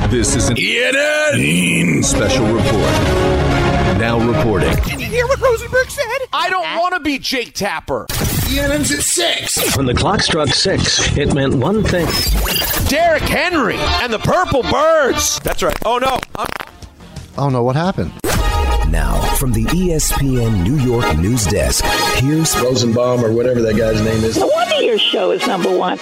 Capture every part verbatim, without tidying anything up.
This is an E N N special report. Now reporting. Did you hear what Rosenberg said? I don't want to be Jake Tapper. E N N's at six. When the clock struck six, it meant one thing. Derrick Henry and the Purple Birds. That's right. Oh, no. I'm- Oh, no. What happened? Now, from the E S P N New York news desk, here's Rosenbaum or whatever that guy's name is. No wonder your show is number one.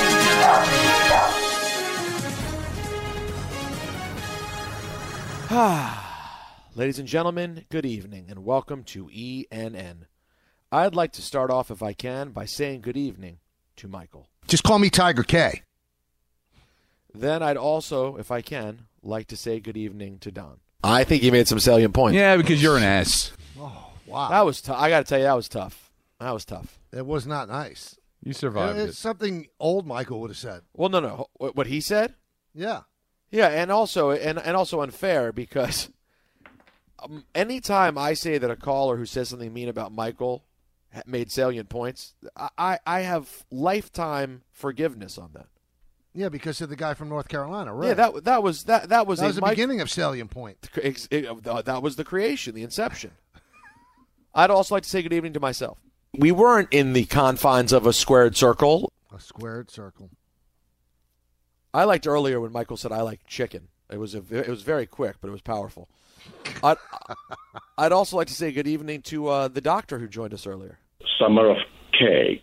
Ladies and gentlemen, good evening and welcome to E N N. I'd like to start off, if I can, by saying good evening to Michael. Just call me Tiger K. Then I'd also, if I can, like to say good evening to Don. I think he made some salient points. Yeah, because you're an ass. Oh, wow. That was tough. I got to tell you, that was tough. That was tough. It was not nice. You survived It's it. something old Michael would have said. Well, no, no. What what he said? Yeah. Yeah, and also and, and also unfair because um, anytime I say that a caller who says something mean about Michael ha- made salient points, I, I have lifetime forgiveness on that. Yeah, because of the guy from North Carolina, right? Yeah, that that was that that was that a was the Mike- beginning of Salient Point. It, it, that was the creation, the inception. I'd also like to say good evening to myself. We weren't in the confines of a squared circle. A squared circle. I liked earlier when Michael said I like chicken. It was a, it was very quick, but it was powerful. I'd, I'd also like to say good evening to uh, the doctor who joined us earlier. Summer of K.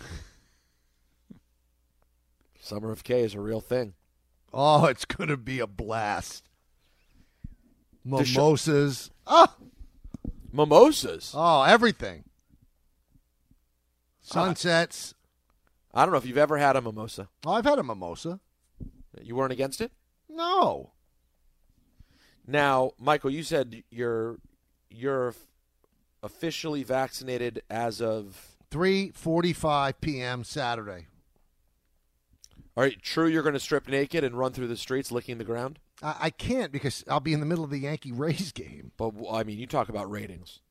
Summer of K is a real thing. Oh, it's going to be a blast. The sh- Mimosas. Oh, Mimosas. oh, everything. Sunsets. I don't know if you've ever had a mimosa. Oh, I've had a mimosa. You weren't against it? No. Now, Michael, you said you're you're officially vaccinated as of three forty-five p.m. Saturday. Are you true you're going to strip naked and run through the streets licking the ground? I, I can't because I'll be in the middle of the Yankee-Rays game. But, I mean, you talk about ratings.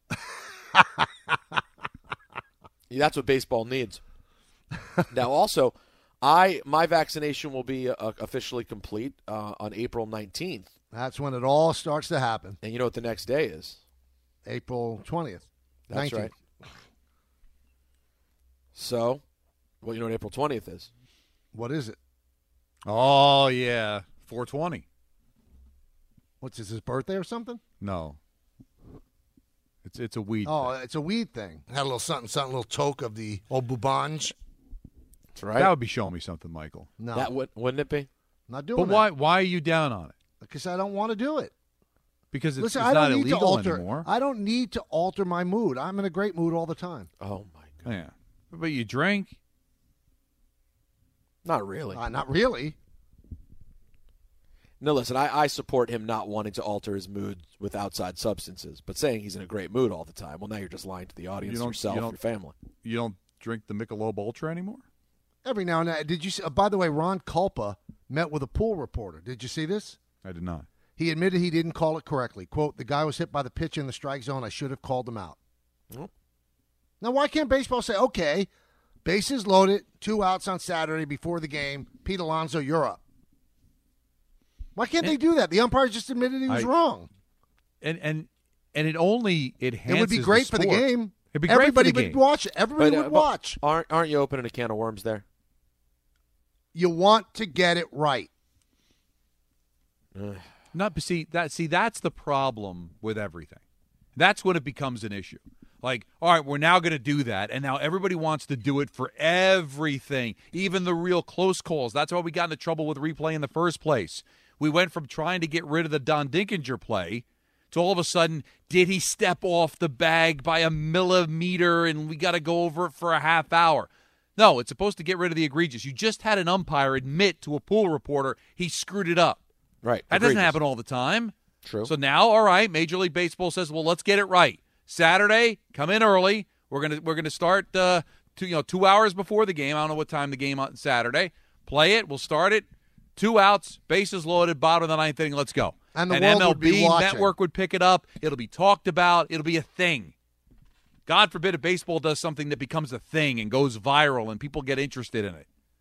That's what baseball needs. Now, also, I my vaccination will be uh, officially complete uh, on April nineteenth. That's when it all starts to happen. And you know what the next day is? April twentieth. That's nineteenth. right. So, well, you know what April twentieth is? What is it? Oh, yeah. four twenty. What's this, his birthday or something? No. It's it's a weed Oh, thing. it's a weed thing. Had a little something, something, little toke of the old Bubanj. That's right. That would be showing me something, Michael. No, That would, wouldn't it be? not doing But why why are you down on it? Because I don't want to do it. Because it's, Listen, it's I don't not need to illegal alter. anymore. I don't need to alter my mood. I'm in a great mood all the time. Oh, my God. Yeah. But you drink. Not really. Uh, not really. No, listen, I, I support him not wanting to alter his mood with outside substances, but saying he's in a great mood all the time, well, now you're just lying to the audience, You don't- yourself, you don't- your family. You don't drink the Michelob Ultra anymore? Every now and then. Did you see? Uh, by the way, Ron Culpa met with a pool reporter. Did you see this? I did not. He admitted he didn't call it correctly. Quote, the guy was hit by the pitch in the strike zone. I should have called him out. Oh. Now, why can't baseball say, okay, bases loaded, two outs on Saturday before the game. Pete Alonso, you're up. Why can't they do that? The umpire just admitted he was I- wrong. And and and it only it It would be great for the game. It'd be great Everybody for the would game. watch it. Everybody But, uh, would but watch. Aren't, aren't you opening a can of worms there? You want to get it right. Not see that. See, that's the problem with everything. That's when it becomes an issue. Like, all right, we're now going to do that, and now everybody wants to do it for everything, even the real close calls. That's why we got into trouble with replay in the first place. We went from trying to get rid of the Don Dinkinger play to all of a sudden, did he step off the bag by a millimeter, and we got to go over it for a half hour. No, it's supposed to get rid of the egregious. You just had an umpire admit to a pool reporter he screwed it up. Right. That doesn't egregious. happen all the time. True. So now, all right, Major League Baseball says, well, let's get it right. Saturday, come in early. We're gonna we're gonna start uh, two you know two hours before the game. I don't know what time the game on Saturday. Play it. We'll start it. Two outs, bases loaded, bottom of the ninth inning. Let's go. And the and world M L B would be watching. Network would pick it up. It'll be talked about. It'll be a thing. God forbid if baseball does something that becomes a thing and goes viral and people get interested in it.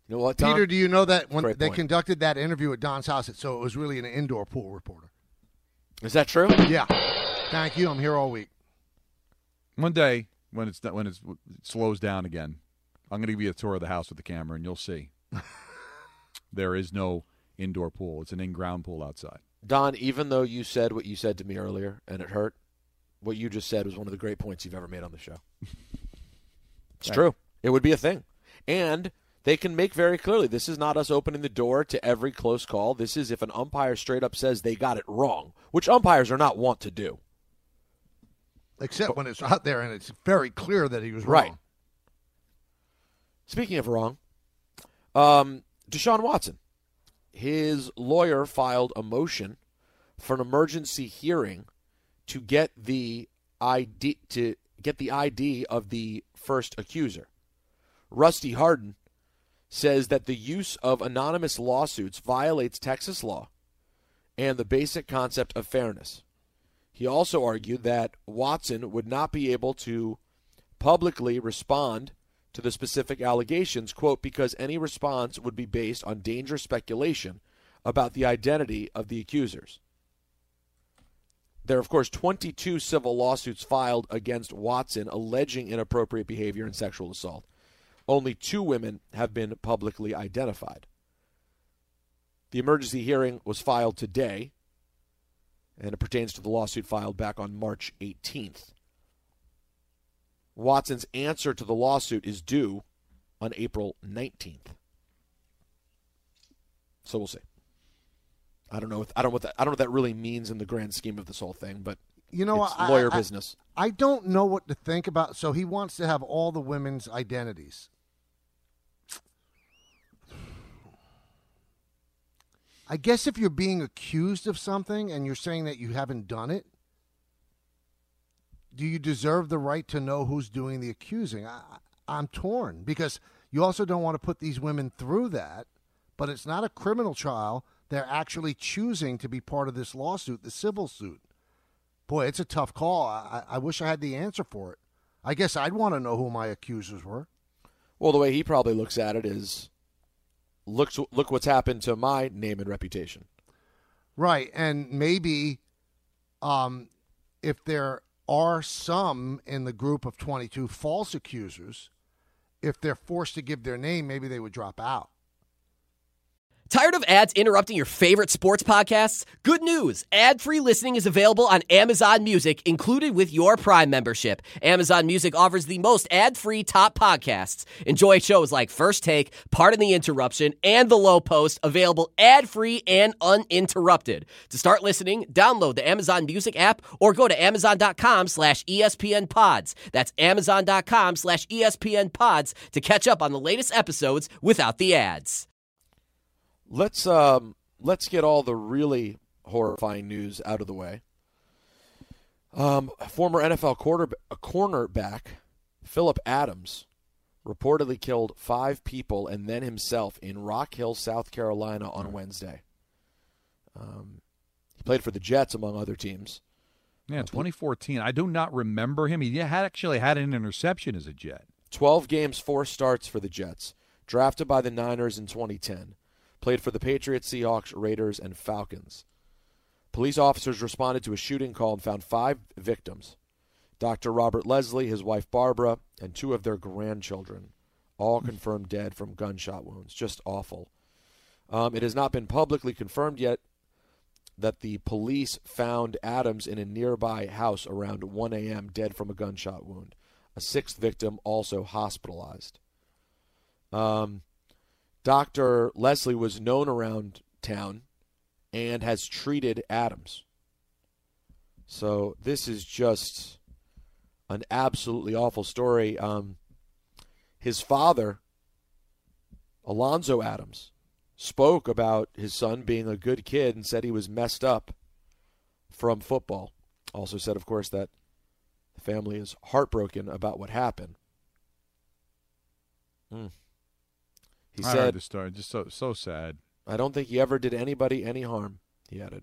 You know what, Tom? Peter, do you know that when Great they point. conducted that interview at Don's house, so it was really an indoor pool reporter? Is that true? Yeah. Thank you. I'm here all week. One day when it's when it's, it slows down again, I'm going to give you a tour of the house with the camera, and you'll see there is no indoor pool. It's an in-ground pool outside. Don, even though you said what you said to me earlier and it hurt, what you just said was one of the great points you've ever made on the show. It's true. It would be a thing. And they can make very clearly this is not us opening the door to every close call. This is if an umpire straight up says they got it wrong, which umpires are not wont to do. Except when it's out there and it's very clear that he was wrong. Right. Speaking of wrong, um, Deshaun Watson, his lawyer filed a motion for an emergency hearing to get the I D to get the I D of the first accuser. Rusty Hardin says that the use of anonymous lawsuits violates Texas law and the basic concept of fairness. He also argued that Watson would not be able to publicly respond to the specific allegations, quote, because any response would be based on dangerous speculation about the identity of the accusers. There are, of course, twenty-two civil lawsuits filed against Watson alleging inappropriate behavior and sexual assault. Only two women have been publicly identified. The emergency hearing was filed today, and it pertains to the lawsuit filed back on March eighteenth. Watson's answer to the lawsuit is due on April nineteenth. So we'll see. I don't know. If, I don't know what that, I don't know what that really means in the grand scheme of this whole thing, but you know, it's I, lawyer I, business. I, I don't know what to think about. So he wants to have all the women's identities. I guess if you're being accused of something and you're saying that you haven't done it, do you deserve the right to know who's doing the accusing? I, I'm torn because you also don't want to put these women through that, but it's not a criminal trial. They're actually choosing to be part of this lawsuit, the civil suit. Boy, it's a tough call. I, I wish I had the answer for it. I guess I'd want to know who my accusers were. Well, the way he probably looks at it is, look, look what's happened to my name and reputation. Right, and maybe um, if there are some in the group of twenty-two false accusers, if they're forced to give their name, maybe they would drop out. Tired of ads interrupting your favorite sports podcasts? Good news! Ad-free listening is available on Amazon Music, included with your Prime membership. Amazon Music offers the most ad-free top podcasts. Enjoy shows like First Take, Pardon the Interruption, and The Low Post, available ad-free and uninterrupted. To start listening, download the Amazon Music app or go to amazon.com slash ESPN pods. That's amazon.com slash ESPN pods to catch up on the latest episodes without the ads. Let's um, let's get all the really horrifying news out of the way. Um, former N F L quarterback, cornerback Phillip Adams reportedly killed five people and then himself in Rock Hill, South Carolina on Wednesday. Um, he played for the Jets, among other teams. Yeah, twenty fourteen. I do not remember him. He had actually had an interception as a Jet. twelve games, four starts for the Jets. Drafted by the Niners in twenty ten. Played for the Patriots, Seahawks, Raiders, and Falcons. Police officers responded to a shooting call and found five victims. Doctor Robert Leslie, his wife Barbara, and two of their grandchildren, all confirmed dead from gunshot wounds. Just awful. Um, it has not been publicly confirmed yet that the police found Adams in a nearby house around one a.m. dead from a gunshot wound. A sixth victim also hospitalized. Um... Doctor Leslie was known around town and has treated Adams. So this is just an absolutely awful story. Um, his father, Alonzo Adams, spoke about his son being a good kid and said he was messed up from football. Also said, of course, that the family is heartbroken about what happened. Hmm. He I said, heard the story. Just so so sad. I don't think he ever did anybody any harm, he added.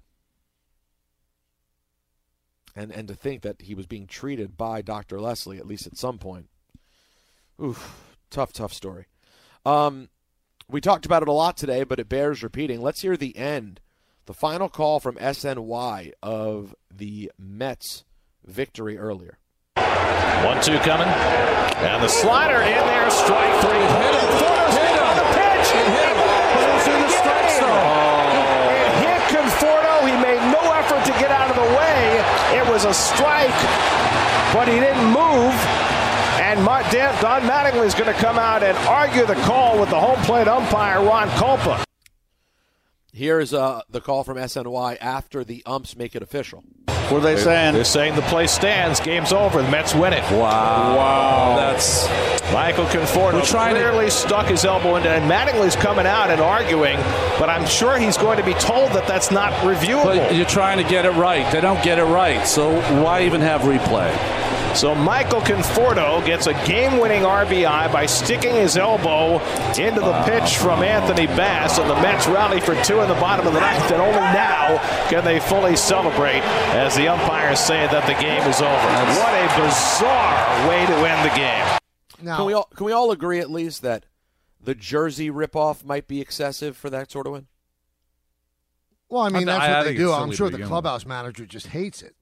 And and to think that he was being treated by Doctor Leslie, at least at some point. Oof, tough, tough story. Um, We talked about it a lot today, but it bears repeating. Let's hear the end, the final call from S N Y of the Mets' victory earlier. one two coming. And the slider in there, strike three. Hit him. Hit him. On the pitch. It hit him. It in the strike zone. It hit Conforto. He made no effort to get out of the way. It was a strike, but he didn't move. And Don Mattingly is going to come out and argue the call with the home plate umpire, Ron Kulpa. Here's uh, the call from S N Y after the umps make it official. What are they saying? They're saying the play stands. Game's over. The Mets win it. Wow. Wow. That's Michael Conforto clearly to... stuck his elbow into it. And Mattingly's coming out and arguing, but I'm sure he's going to be told that that's not reviewable. But you're trying to get it right. They don't get it right, so why even have replay? So Michael Conforto gets a game-winning R B I by sticking his elbow into the wow. pitch from Anthony Bass, and the Mets rally for two in the bottom of the ninth, and only now can they fully celebrate as the umpires say that the game is over. That's... What a bizarre way to end the game. Now, can we all can we all agree at least that the jersey ripoff might be excessive for that sort of win? Well, I mean, I that's th- what I they do. I'm sure the begin clubhouse with. manager just hates it.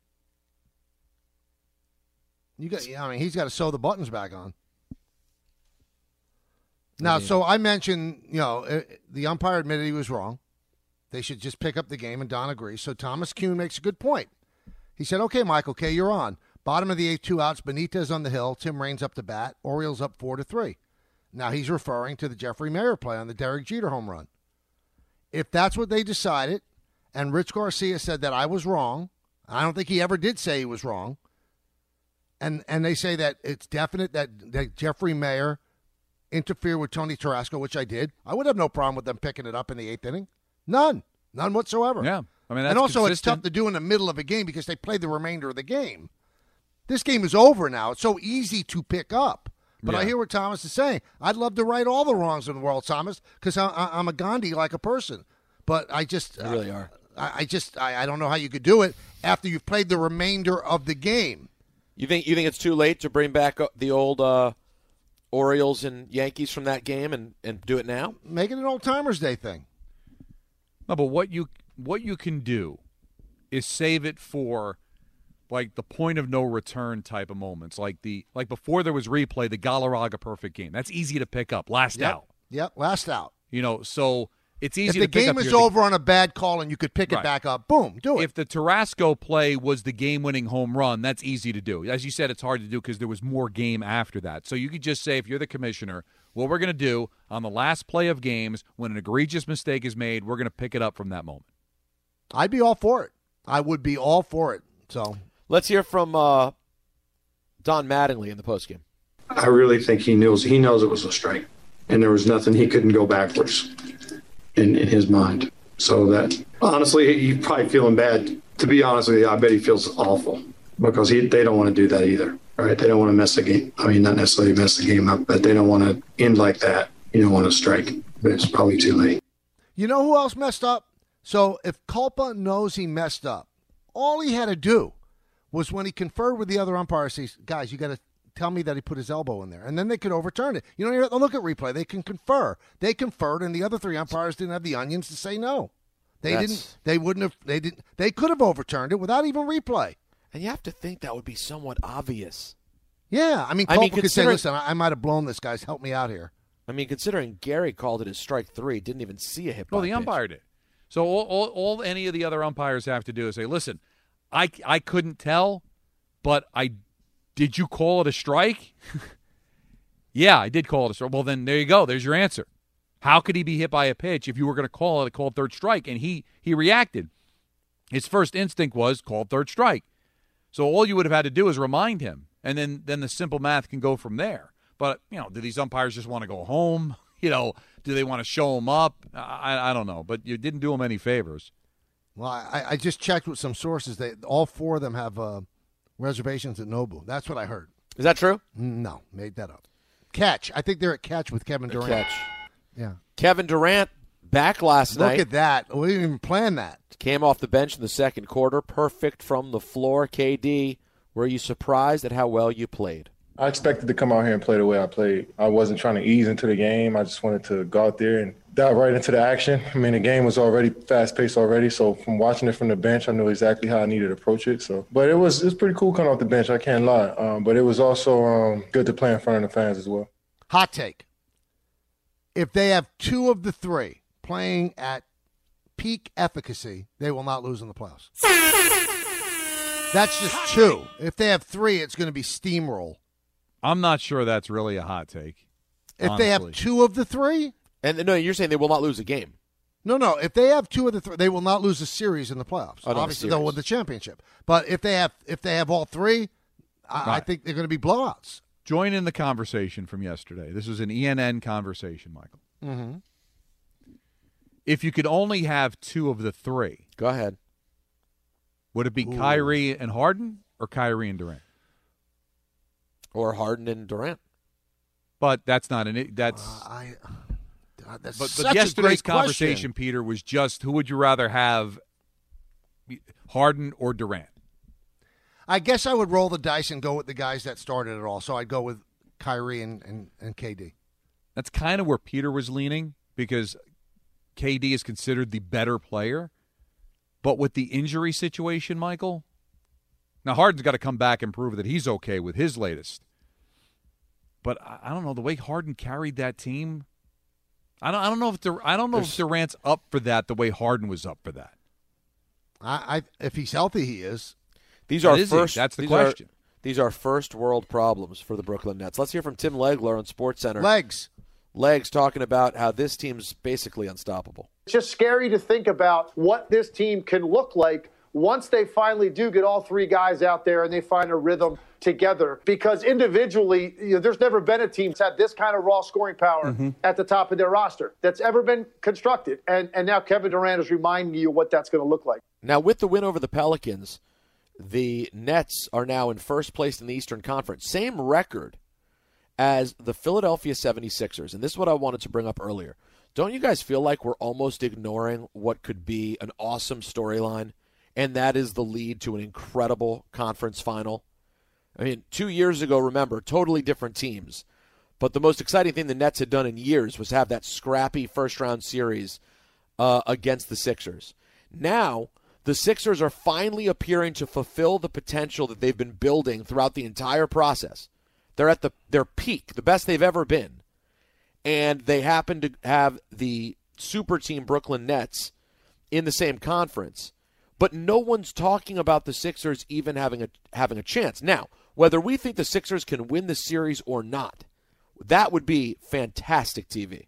You got, I mean, he's got to sew the buttons back on. Now, so I mentioned, you know, the umpire admitted he was wrong. They should just pick up the game, and Don agrees. So Thomas Kuhn makes a good point. He said, okay, Michael K., you're on. Bottom of the eighth, two outs, Benitez on the hill, Tim Raines up to bat, Orioles up four to three. Now he's referring to the Jeffrey Mayer play on the Derek Jeter home run. If that's what they decided, and Rich Garcia said that I was wrong, I don't think he ever did say he was wrong, and and they say that it's definite that, that Jeffrey Mayer interfered with Tony Tarasco, which I did, I would have no problem with them picking it up in the eighth inning. None. None whatsoever. Yeah. I mean, that's and also consistent. It's tough to do in the middle of a game because they play the remainder of the game. This game is over now. It's so easy to pick up. But yeah. I hear what Thomas is saying. I'd love to right all the wrongs in the world, Thomas, because I'm a Gandhi like a person. But I just, you really are. I, I just, I, I don't know how you could do it after you've played the remainder of the game. You think you think it's too late to bring back the old uh, Orioles and Yankees from that game and, and do it now? Make it an Old Timers Day thing. No, but what you what you can do is save it for like the point of no return type of moments, like the like before there was replay, the Galarraga perfect game. That's easy to pick up. Last yep. out. Yep, last out. You know, so it's easy if to the pick game up is here. over on a bad call and you could pick right. it back up, boom, do it. If the Tarasco play was the game-winning home run, that's easy to do. As you said, it's hard to do because there was more game after that. So you could just say, if you're the commissioner, what we're going to do on the last play of games, when an egregious mistake is made, we're going to pick it up from that moment. I'd be all for it. I would be all for it. So let's hear from uh, Don Mattingly in the postgame. I really think he knows he knows it was a strike, and there was nothing he couldn't go backwards in, in his mind. So that honestly, he's probably feeling bad. To be honest with you, I bet he feels awful because he they don't want to do that either. Right? They don't want to mess the game. I mean, not necessarily mess the game up, but they don't want to end like that. You don't want to strike. But it's probably too late. You know who else messed up? So if Culpa knows he messed up, all he had to do was when he conferred with the other umpires, say, guys, you got to tell me that he put his elbow in there. And then they could overturn it. You don't even have to look at replay. They can confer. They conferred, and the other three umpires didn't have the onions to say no. They That's... didn't. They wouldn't have. They didn't. They could have overturned it without even replay. And you have to think that would be somewhat obvious. Yeah, I mean, I Culpa mean, could say, considering... listen, I, I might have blown this, guys. Help me out here. I mean, considering Gary called it a strike three, didn't even see a hit by Well, the pitch. umpire did. So all, all, all any of the other umpires have to do is say, listen, I, I couldn't tell, but I did you call it a strike? Yeah, I did call it a strike. Well, then there you go. There's your answer. How could he be hit by a pitch if you were going to call it a called third strike? And he he reacted. His first instinct was called third strike. So all you would have had to do is remind him, and then, then the simple math can go from there. But, you know, do these umpires just want to go home? You know, do they want to show him up? I, I don't know, but you didn't do him any favors. Well, I, I just checked with some sources. They all four of them have uh, reservations at Nobu. That's what I heard. Is that true? No, made that up. Catch. I think they're at catch with Kevin Durant. Catch. Yeah. Kevin Durant back last Look night. Look at that. We didn't even plan that. Came off the bench in the second quarter. Perfect from the floor. K D, were you surprised at how well you played? I expected to come out here and play the way I played. I wasn't trying to ease into the game. I just wanted to go out there and dive right into the action. I mean, the game was already fast-paced already, so from watching it from the bench, I knew exactly how I needed to approach it. So, but it was it was pretty cool coming off the bench, I can't lie. Um, but it was also um, good to play in front of the fans as well. Hot take. If they have two of the three playing at peak efficacy, they will not lose in the playoffs. That's just two. If they have three, it's going to be steamroll. I'm not sure that's really a hot take. If honestly. they have two of the three? And no, you're saying they will not lose a game. No, no. If they have two of the three, they will not lose a series in the playoffs. Oh, no, Obviously, they'll win the championship. But if they have if they have all three, I, Right. I think they're going to be blowouts. Join in the conversation from yesterday. This was an E N N conversation, Michael. Mm-hmm. If you could only have two of the three, go ahead. Would it be Ooh. Kyrie and Harden or Kyrie and Durant? Or Harden and Durant. But that's not an that's. Uh, I, God, that's but, such but a yesterday's great conversation, question. Peter, was just who would you rather have, Harden or Durant? I guess I would roll the dice and go with the guys that started it all. So I'd go with Kyrie and, and, and K D. That's kind of where Peter was leaning because K D is considered the better player. But with the injury situation, Michael, now Harden's got to come back and prove that he's okay with his latest. But I, I don't know the way Harden carried that team. I don't. I don't know if Dur- I don't know There's, if Durant's up for that the way Harden was up for that. I, I if he's healthy, he is. These But are is he? first. That's the these question. Are, these are first world problems for the Brooklyn Nets. Let's hear from Tim Legler on SportsCenter. Legs. Legs talking about how this team's basically unstoppable. It's just scary to think about what this team can look like once they finally do get all three guys out there and they find a rhythm together. Because individually, you know, there's never been a team that's had this kind of raw scoring power mm-hmm. at the top of their roster that's ever been constructed. And, and now Kevin Durant is reminding you what that's going to look like. Now, with the win over the Pelicans, the Nets are now in first place in the Eastern Conference. Same record as the Philadelphia seventy-sixers. And this is what I wanted to bring up earlier. Don't you guys feel like we're almost ignoring what could be an awesome storyline? And that is the lead to an incredible conference final. I mean, two years ago, remember, totally different teams. But the most exciting thing the Nets had done in years was have that scrappy first-round series uh, against the Sixers. Now, the Sixers are finally appearing to fulfill the potential that they've been building throughout the entire process. They're at the their peak, the best they've ever been. And they happen to have the super team Brooklyn Nets in the same conference. But no one's talking about the Sixers even having a having a chance. Now, whether we think the Sixers can win the series or not, that would be fantastic T V.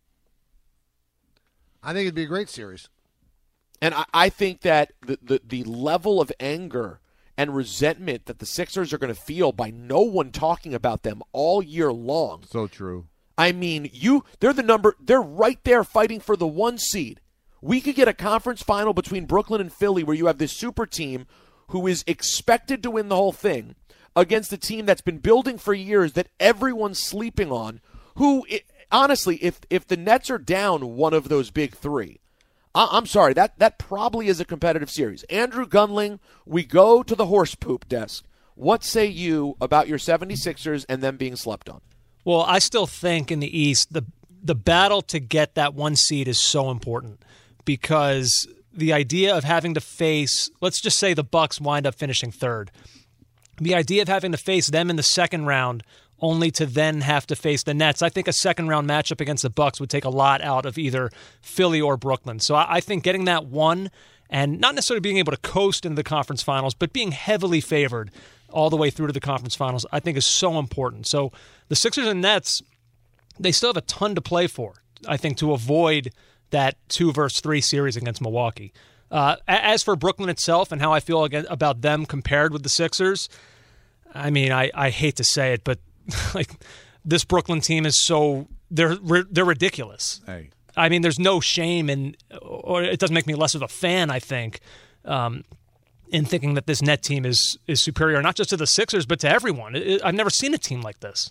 I think it'd be a great series. And I, I think that the, the, the level of anger and resentment that the Sixers are going to feel by no one talking about them all year long. So true. I mean, you they're the number they're right there fighting for the one seed. We could get a conference final between Brooklyn and Philly where you have this super team who is expected to win the whole thing against a team that's been building for years that everyone's sleeping on, who, honestly, if if the Nets are down one of those big three, I, I'm sorry, that, that probably is a competitive series. Andrew Gunling, we go to the horse poop desk. What say you about your seventy-sixers and them being slept on? Well, I still think in the East, the the battle to get that one seed is so important because the idea of having to face, let's just say the Bucks wind up finishing third. The idea of having to face them in the second round only to then have to face the Nets, I think a second-round matchup against the Bucks would take a lot out of either Philly or Brooklyn. So I think getting that one and not necessarily being able to coast into the conference finals, but being heavily favored all the way through to the conference finals, I think is so important. So the Sixers and Nets, they still have a ton to play for, I think, to avoid that two versus three series against Milwaukee. Uh, as for Brooklyn itself and how I feel about them compared with the Sixers, I mean, I, I hate to say it, but like this Brooklyn team is so they're they're ridiculous. Hey. I mean, there's no shame in, or it doesn't make me less of a fan, I think, um, in thinking that this net team is is superior, not just to the Sixers, but to everyone. It, it, I've never seen a team like this.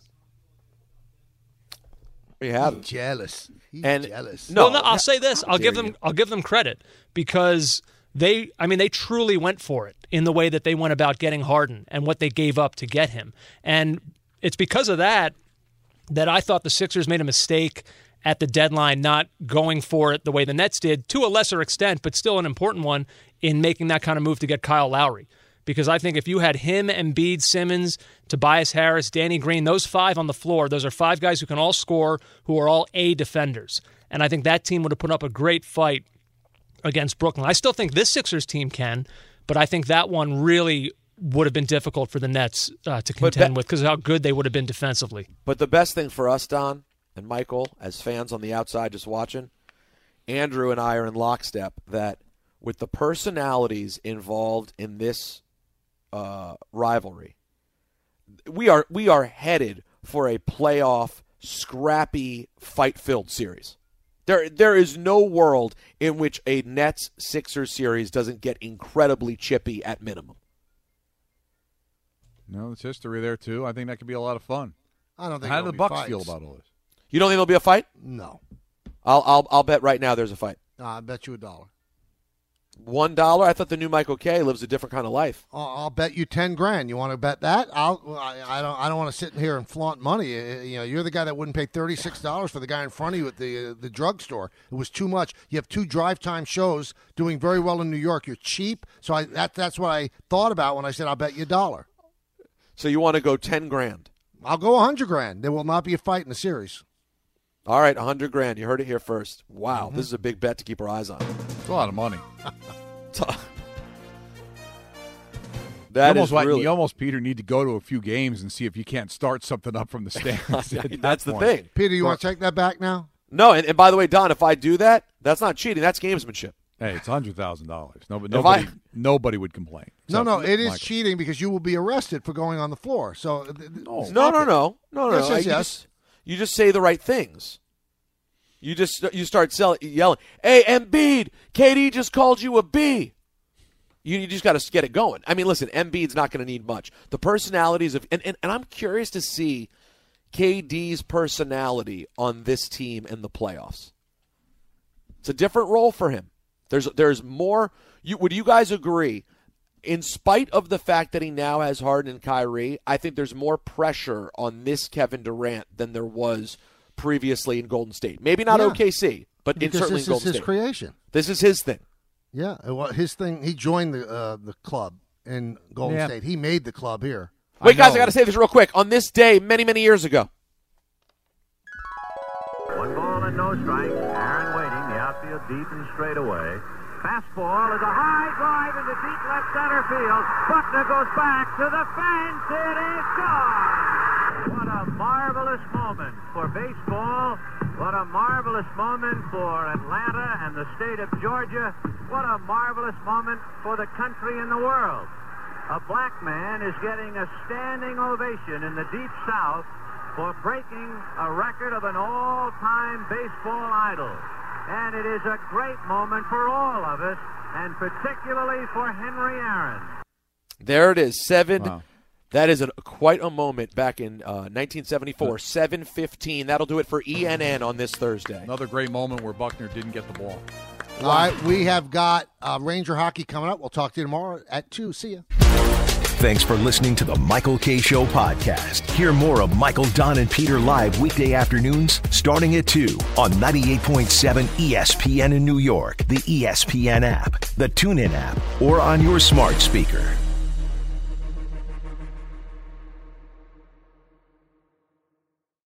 We have He's jealous. He's and jealous. No, well, no, I'll say this: I'll give them, you. I'll give them credit because they, I mean, they truly went for it in the way that they went about getting Harden and what they gave up to get him. And it's because of that that I thought the Sixers made a mistake at the deadline, not going for it the way the Nets did, to a lesser extent, but still an important one in making that kind of move to get Kyle Lowry. Because I think if you had him, Embiid, Simmons, Tobias Harris, Danny Green, those five on the floor, those are five guys who can all score, who are all A defenders. And I think that team would have put up a great fight against Brooklyn. I still think this Sixers team can, but I think that one really would have been difficult for the Nets uh, to contend be- with because of how good they would have been defensively. But the best thing for us, Don and Michael, as fans on the outside just watching, Andrew and I are in lockstep that with the personalities involved in this uh, rivalry, we are we are headed for a playoff, scrappy, fight-filled series. There, there is no world in which a Nets-Sixers series doesn't get incredibly chippy at minimum. No, there's history there, too. I think that could be a lot of fun. I don't think How do the be Bucks fights. feel about all this? You don't think there'll be a fight? No. I'll I'll I'll bet right now there's a fight. Uh, I bet you a dollar. One dollar? I thought the new Michael Kay lives a different kind of life. I'll, I'll bet you ten grand. You want to bet that? I'll. I, I don't. I don't want to sit here and flaunt money. You know, you're the guy that wouldn't pay thirty six dollars for the guy in front of you at the uh, the drugstore. It was too much. You have two drive time shows doing very well in New York. You're cheap, so I that that's what I thought about when I said I'll bet you a dollar. So you want to go ten grand? I'll go a hundred grand. There will not be a fight in the series. All right, a hundred grand. You heard it here first. Wow, Mm-hmm. this is a big bet to keep our eyes on. It's a lot of money. That you is almost, like, really... you almost, Peter, need to go to a few games and see if you can't start something up from the stands. that That's the point. thing. Peter, you want to take that back now? No, and, and by the way, Don, if I do that, that's not cheating. That's gamesmanship. Hey, it's one hundred thousand dollars. Nobody, If nobody, I- nobody would complain. No, So, no, it is Michael. cheating because you will be arrested for going on the floor. So th- th- No, stop no, it. no, no, no. Yes, no. yes, you, yes. Just, you just say the right things. You just you start sell, yelling, "Hey, Embiid, K D just called you a B." You, you just got to get it going. I mean, listen, Embiid's not going to need much. The personalities of and, and, and I'm curious to see K D's personality on this team in the playoffs. It's a different role for him. There's there's more. You, would you guys agree? In spite of the fact that he now has Harden and Kyrie, I think there's more pressure on this Kevin Durant than there was previously in Golden State. Maybe not Yeah. O K C, but in, Because certainly this in is Golden his State. creation. This is his thing. Yeah, it wa- his thing. He joined the uh, the club in Golden Yeah. State. He made the club here. Wait, guys, I know. got to say this real quick. On this day, many, many years ago. One ball and no strike. Aaron waiting. The outfield deep and straight away. Fastball is a high drive into deep left center field. Buckner goes back to the fence. It is gone. What a marvelous moment for baseball. What a marvelous moment for Atlanta and the state of Georgia. What a marvelous moment for the country and the world. A black man is getting a standing ovation in the Deep South for breaking a record of an all-time baseball idol. And it is a great moment for all of us, and particularly for Henry Aaron. There it is, seven. Wow. That is a, quite a moment back in uh, nineteen seventy-four, seven fifteen. That'll do it for E N N on this Thursday. Another great moment where Buckner didn't get the ball. All right, we have got uh, Ranger hockey coming up. We'll talk to you tomorrow at two. See ya. Thanks for listening to the Michael K. Show podcast. Hear more of Michael, Don, and Peter live weekday afternoons starting at two on ninety-eight point seven E S P N in New York, the E S P N app, the TuneIn app, or on your smart speaker.